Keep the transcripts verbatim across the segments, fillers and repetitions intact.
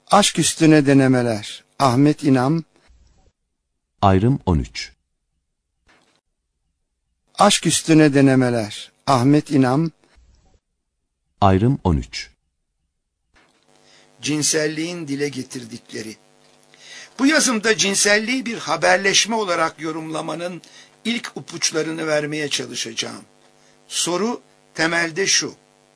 Aşk üstüne denemeler. Ahmet İnam. Ayrım on üç. Aşk üstüne denemeler. Ahmet İnam. Ayrım on üç. Cinselliğin dile getirdikleri. Bu yazımda cinselliği bir haberleşme olarak yorumlamanın ilk ipuçlarını vermeye çalışacağım. Soru temelde şu: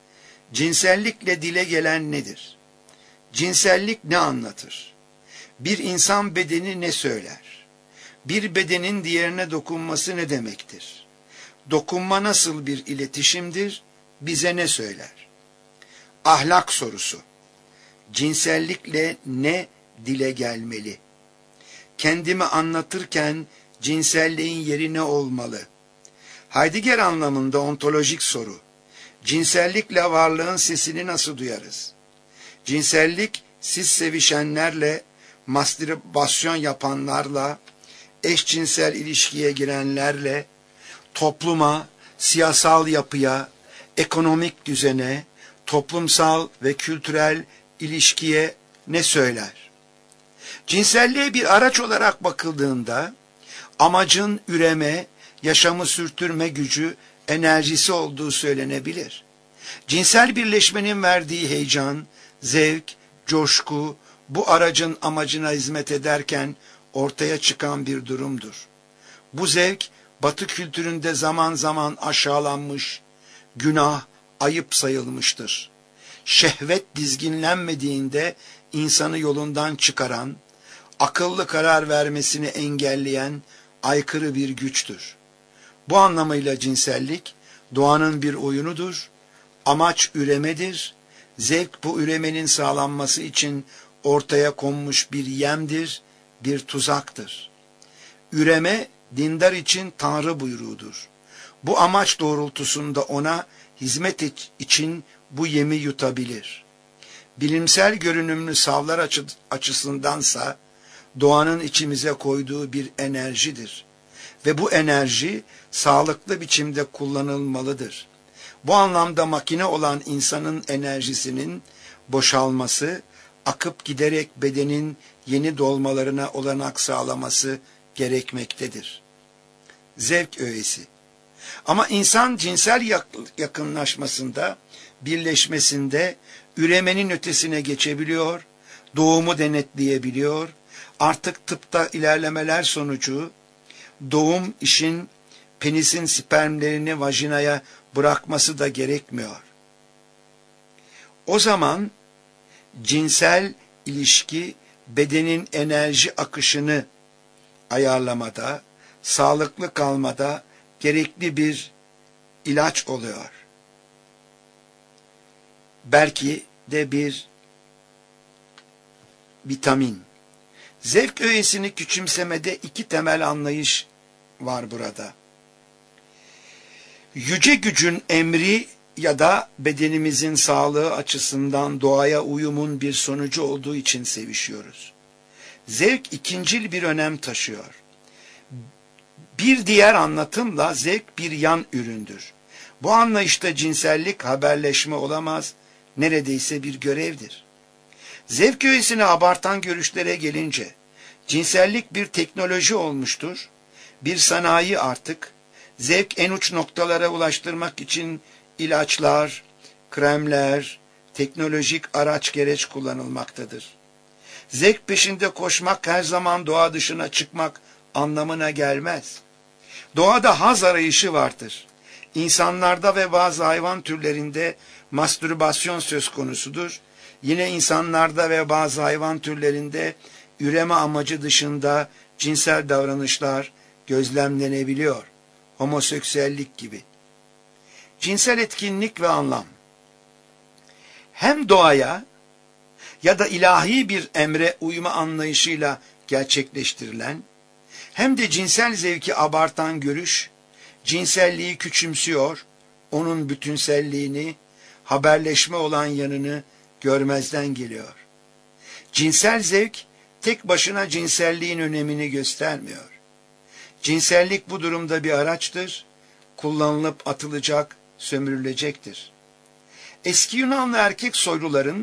cinsellikle dile gelen nedir? Cinsellik ne anlatır? Bir insan bedeni ne söyler? Bir bedenin diğerine dokunması ne demektir? Dokunma nasıl bir iletişimdir? Bize ne söyler? Ahlak sorusu. Cinsellikle ne dile gelmeli? Kendimi anlatırken cinselliğin yeri ne olmalı? Heidegger anlamında ontolojik soru. Cinsellikle varlığın sesini nasıl duyarız? Cinsellik, siz sevişenlerle, mastürbasyon yapanlarla, eşcinsel ilişkiye girenlerle, topluma, siyasal yapıya, ekonomik düzene, toplumsal ve kültürel ilişkiye ne söyler? Cinselliğe bir araç olarak bakıldığında, amacın üreme, yaşamı sürdürme gücü, enerjisi olduğu söylenebilir. Cinsel birleşmenin verdiği heyecan, zevk, coşku, bu aracın amacına hizmet ederken ortaya çıkan bir durumdur. Bu zevk, Batı kültüründe zaman zaman aşağılanmış, günah, ayıp sayılmıştır. Şehvet dizginlenmediğinde insanı yolundan çıkaran, akıllı karar vermesini engelleyen aykırı bir güçtür. Bu anlamıyla cinsellik, doğanın bir oyunudur, amaç üremedir, zevk bu üremenin sağlanması için ortaya konmuş bir yemdir, bir tuzaktır. Üreme, dindar için Tanrı buyruğudur. Bu amaç doğrultusunda ona hizmet için bu yemi yutabilir. Bilimsel görünümlü savlar açı, açısındansa, doğanın içimize koyduğu bir enerjidir. Ve bu enerji sağlıklı biçimde kullanılmalıdır. Bu anlamda makine olan insanın enerjisinin boşalması, akıp giderek bedenin yeni dolmalarına olanak sağlaması gerekmektedir. Zevk öğesi. Ama insan cinsel yakınlaşmasında, birleşmesinde üremenin ötesine geçebiliyor, doğumu denetleyebiliyor. Artık tıpta ilerlemeler sonucu doğum işin penisin spermlerini vajinaya bırakması da gerekmiyor. O zaman cinsel ilişki bedenin enerji akışını ayarlamada, sağlıklı kalmada gerekli bir ilaç oluyor. Belki de bir vitamin. Zevk öğesini küçümsemede iki temel anlayış var burada. Yüce gücün emri ya da bedenimizin sağlığı açısından doğaya uyumun bir sonucu olduğu için sevişiyoruz. Zevk ikincil bir önem taşıyor. Bir diğer anlatımla zevk bir yan üründür. Bu anlayışta cinsellik haberleşme olamaz, neredeyse bir görevdir. Zevk öğesini abartan görüşlere gelince, cinsellik bir teknoloji olmuştur, bir sanayi artık, zevk en uç noktalara ulaştırmak için ilaçlar, kremler, teknolojik araç gereç kullanılmaktadır. Zevk peşinde koşmak her zaman doğa dışına çıkmak anlamına gelmez. Doğada haz arayışı vardır. İnsanlarda ve bazı hayvan türlerinde mastürbasyon söz konusudur. Yine insanlarda ve bazı hayvan türlerinde üreme amacı dışında cinsel davranışlar gözlemlenebiliyor. Homoseksüellik gibi. Cinsel etkinlik ve anlam. Hem doğaya ya da ilahi bir emre uyma anlayışıyla gerçekleştirilen, hem de cinsel zevki abartan görüş, cinselliği küçümsüyor, onun bütünselliğini, haberleşme olan yanını görmezden geliyor. Cinsel zevk, tek başına cinselliğin önemini göstermiyor. Cinsellik bu durumda bir araçtır, kullanılıp atılacak, sömürülecektir. Eski Yunanlı erkek soyluların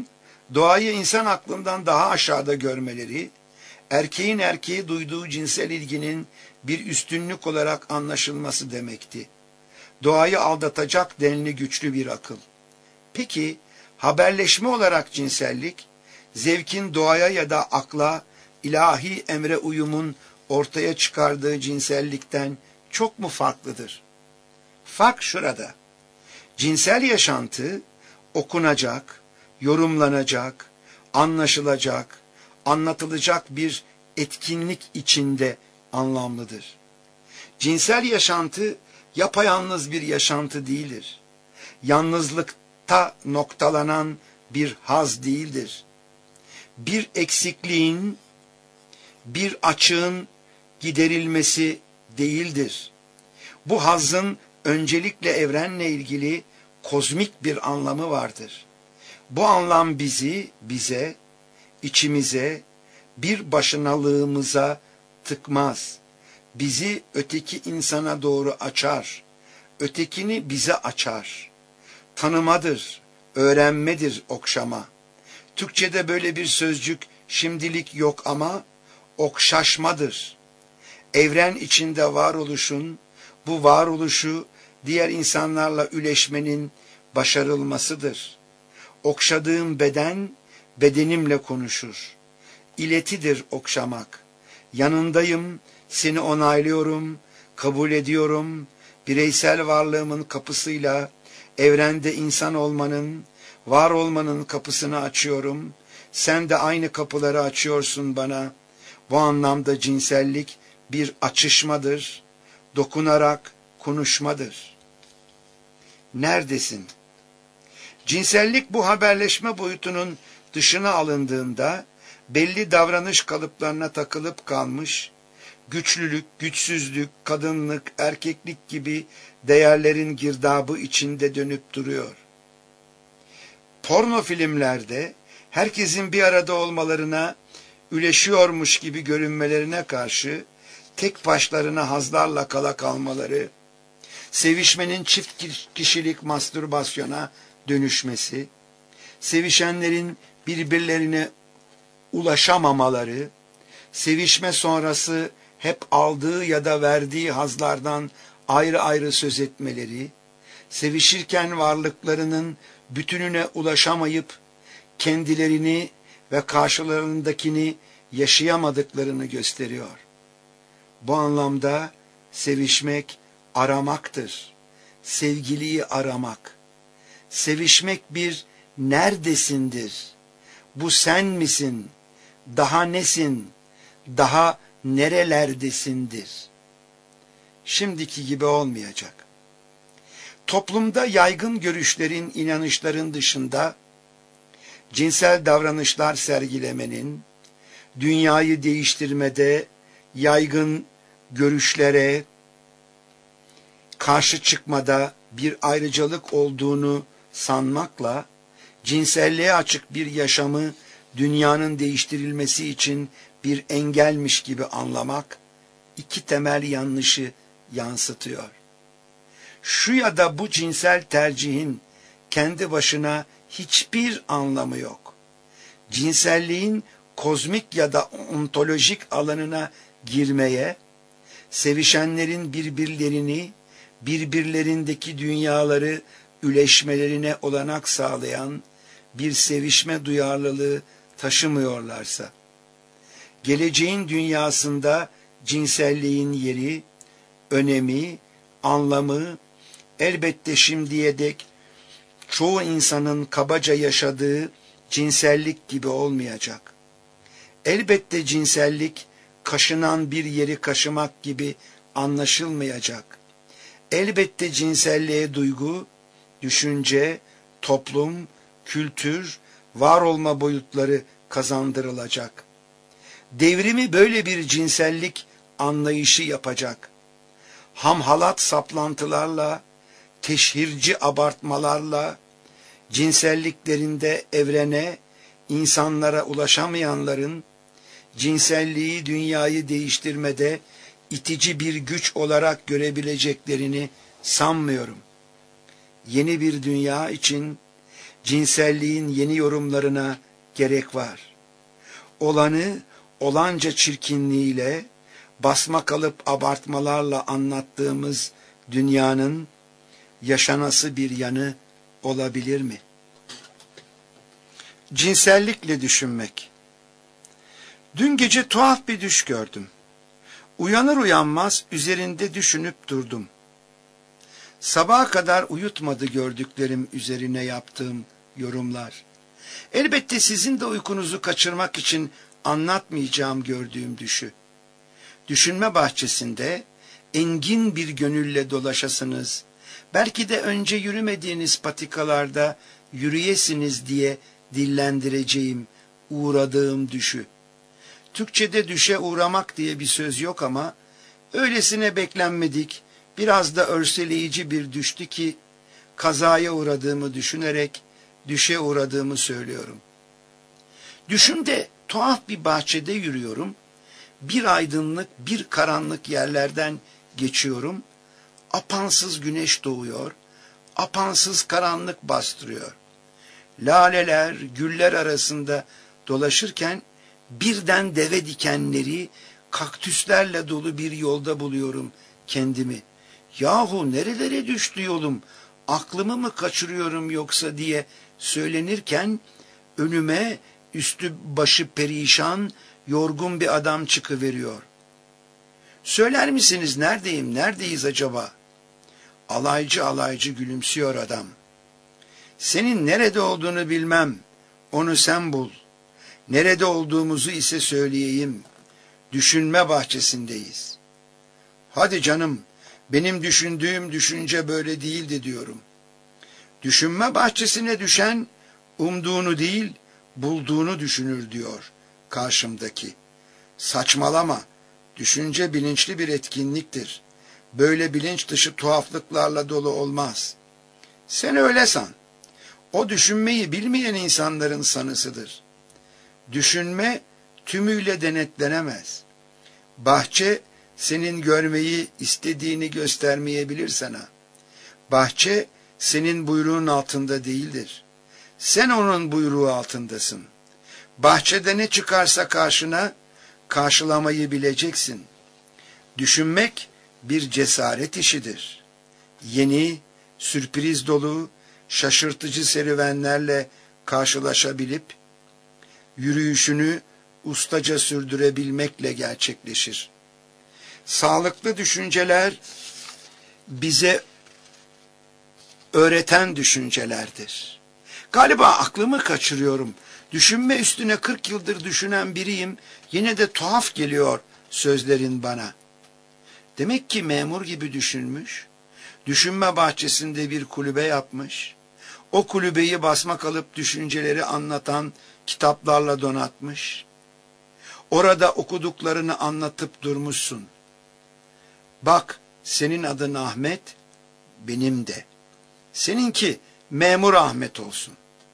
doğayı insan aklından daha aşağıda görmeleri, erkeğin erkeğe duyduğu cinsel ilginin bir üstünlük olarak anlaşılması demekti. Doğayı aldatacak denli güçlü bir akıl. Peki, haberleşme olarak cinsellik, zevkin doğaya ya da akla, ilahi emre uyumun ortaya çıkardığı cinsellikten çok mu farklıdır? Fark şurada. Cinsel yaşantı okunacak, yorumlanacak, anlaşılacak, anlatılacak bir etkinlik içinde anlamlıdır. Cinsel yaşantı yapayalnız bir yaşantı değildir. Yalnızlıkta noktalanan bir haz değildir. Bir eksikliğin, bir açığın giderilmesi değildir. Bu hazın öncelikle evrenle ilgili kozmik bir anlamı vardır. Bu anlam bizi, bize, içimize, bir başınalığımıza tıkmaz. Bizi öteki insana doğru açar. Ötekini bize açar. Tanımadır, öğrenmedir okşama. Türkçe'de böyle bir sözcük şimdilik yok ama okşaşmadır. Evren içinde varoluşun, bu varoluşu diğer insanlarla üleşmenin başarılmasıdır. Okşadığım beden, bedenimle konuşur. İletidir okşamak. Yanındayım, seni onaylıyorum, kabul ediyorum. Bireysel varlığımın kapısıyla evrende insan olmanın, var olmanın kapısını açıyorum. Sen de aynı kapıları açıyorsun bana. Bu anlamda cinsellik bir açışmadır, dokunarak konuşmadır. Neredesin? Cinsellik bu haberleşme boyutunun dışına alındığında belli davranış kalıplarına takılıp kalmış, güçlülük, güçsüzlük, kadınlık, erkeklik gibi değerlerin girdabı içinde dönüp duruyor. Porno filmlerde herkesin bir arada olmalarına, üleşiyormuş gibi görünmelerine karşı tek başlarına hazlarla kala kalmaları, sevişmenin çift kişilik mastürbasyona dönüşmesi, sevişenlerin birbirlerine ulaşamamaları, sevişme sonrası hep aldığı ya da verdiği hazlardan ayrı ayrı söz etmeleri, sevişirken varlıklarının bütününe ulaşamayıp kendilerini ve karşılarındakini yaşayamadıklarını gösteriyor. Bu anlamda sevişmek aramaktır. Sevgiliyi aramak. Sevişmek bir neredesindir? Bu sen misin? Daha nesin? Daha nerelerdesindir? Şimdiki gibi olmayacak. Toplumda yaygın görüşlerin, inanışların dışında cinsel davranışlar sergilemenin, dünyayı değiştirmede yaygın görüşlere karşı çıkmada bir ayrıcalık olduğunu sanmakla, cinselliğe açık bir yaşamı dünyanın değiştirilmesi için bir engelmiş gibi anlamak, iki temel yanlışı yansıtıyor. Şu ya da bu cinsel tercihin kendi başına hiçbir anlamı yok. Cinselliğin kozmik ya da ontolojik alanına girmeye, sevişenlerin birbirlerini, birbirlerindeki dünyaları üleşmelerine olanak sağlayan bir sevişme duyarlılığı taşımıyorlarsa, geleceğin dünyasında cinselliğin yeri, önemi, anlamı, elbette şimdiye dek çoğu insanın kabaca yaşadığı cinsellik gibi olmayacak. Elbette cinsellik, kaşınan bir yeri kaşımak gibi anlaşılmayacak. Elbette cinselliğe duygu, düşünce, toplum, kültür, var olma boyutları kazandırılacak. Devrimi böyle bir cinsellik anlayışı yapacak. Hamhalat saplantılarla, teşhirci abartmalarla, cinselliklerinde evrene, insanlara ulaşamayanların, cinselliği dünyayı değiştirmede itici bir güç olarak görebileceklerini sanmıyorum. Yeni bir dünya için cinselliğin yeni yorumlarına gerek var. Olanı olanca çirkinliğiyle, basma kalıp abartmalarla anlattığımız dünyanın yaşanası bir yanı olabilir mi? Cinsellikle düşünmek. Dün gece tuhaf bir düş gördüm. Uyanır uyanmaz üzerinde düşünüp durdum. Sabaha kadar uyutmadı gördüklerim üzerine yaptığım yorumlar. Elbette sizin de uykunuzu kaçırmak için anlatmayacağım gördüğüm düşü. Düşünme bahçesinde engin bir gönülle dolaşasınız, belki de önce yürümediğiniz patikalarda yürüyesiniz diye dillendireceğim uğradığım düşü. Türkçe'de düşe uğramak diye bir söz yok ama öylesine beklenmedik, biraz da örseleyici bir düştü ki kazaya uğradığımı düşünerek düşe uğradığımı söylüyorum. Düşümde tuhaf bir bahçede yürüyorum. Bir aydınlık, bir karanlık yerlerden geçiyorum. Apansız güneş doğuyor. Apansız karanlık bastırıyor. Laleler, güller arasında dolaşırken birden deve dikenleri, kaktüslerle dolu bir yolda buluyorum kendimi. Yahu nerelere düştü yolum, aklımı mı kaçırıyorum yoksa diye söylenirken önüme üstü başı perişan, yorgun bir adam çıkıveriyor. Söyler misiniz neredeyim, neredeyiz acaba? Alaycı alaycı gülümsüyor adam. Senin nerede olduğunu bilmem, onu sen bul. Nerede olduğumuzu ise söyleyeyim. Düşünme bahçesindeyiz. Hadi canım, benim düşündüğüm düşünce böyle değildi diyorum. Düşünme bahçesine düşen umduğunu değil, bulduğunu düşünür diyor karşımdaki. Saçmalama, düşünce bilinçli bir etkinliktir. Böyle bilinç dışı tuhaflıklarla dolu olmaz. Sen öyle san. O düşünmeyi bilmeyen insanların sanısıdır. Düşünme tümüyle denetlenemez. Bahçe senin görmeyi istediğini göstermeyebilir sana. Bahçe senin buyruğun altında değildir. Sen onun buyruğu altındasın. Bahçede ne çıkarsa karşına karşılamayı bileceksin. Düşünmek bir cesaret işidir. Yeni, sürpriz dolu, şaşırtıcı serüvenlerle karşılaşabilip yürüyüşünü ustaca sürdürebilmekle gerçekleşir. Sağlıklı düşünceler bize öğreten düşüncelerdir. Galiba aklımı kaçırıyorum. Düşünme üstüne kırk yıldır düşünen biriyim. Yine de tuhaf geliyor sözlerin bana. Demek ki memur gibi düşünmüş. Düşünme bahçesinde bir kulübe yapmış. O kulübeyi basmak alıp düşünceleri anlatan kitaplarla donatmış. Orada okuduklarını anlatıp durmuşsun. Bak, senin adın Ahmet, benim de. Seninki memur Ahmet olsun.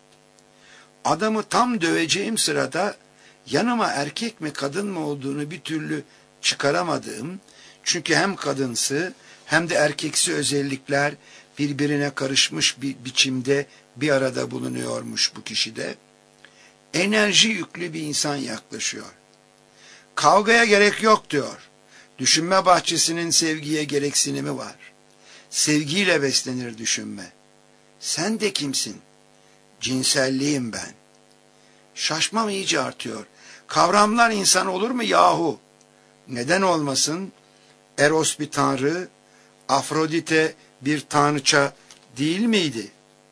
Adamı tam döveceğim sırada yanıma erkek mi kadın mı olduğunu bir türlü çıkaramadığım, çünkü hem kadınsı hem de erkeksi özellikler birbirine karışmış bir biçimde bir arada bulunuyormuş bu kişide. Enerji yüklü bir insan yaklaşıyor. Kavgaya gerek yok diyor. Düşünme bahçesinin sevgiye gereksinimi var. Sevgiyle beslenir düşünme. Sen de kimsin? Cinselliğim ben. Şaşmam iyice artıyor. Kavramlar insan olur mu yahu? Neden olmasın? Eros bir tanrı, Afrodite bir tanrıça değil miydi?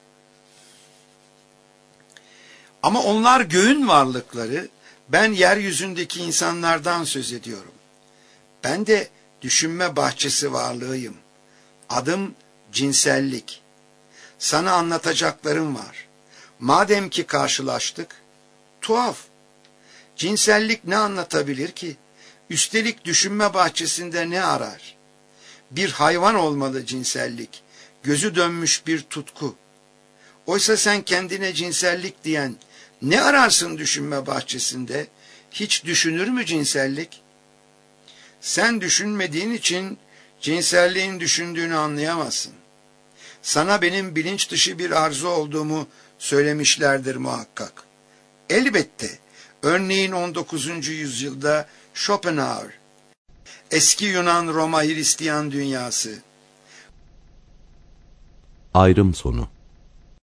Ama onlar göğün varlıkları, ben yeryüzündeki insanlardan söz ediyorum. Ben de düşünme bahçesi varlığıyım. Adım cinsellik. Sana anlatacaklarım var. Madem ki karşılaştık, tuhaf. Cinsellik ne anlatabilir ki? Üstelik düşünme bahçesinde ne arar? Bir hayvan olmalı cinsellik. Gözü dönmüş bir tutku. Oysa sen kendine cinsellik diyen ne ararsın düşünme bahçesinde? Hiç düşünür mü cinsellik? Sen düşünmediğin için cinselliğin düşündüğünü anlayamazsın. Sana benim bilinç dışı bir arzu olduğumu söylemişlerdir muhakkak. Elbette, örneğin on dokuzuncu yüzyılda Schopenhauer, eski Yunan Roma Hristiyan dünyası. Ayrım sonu.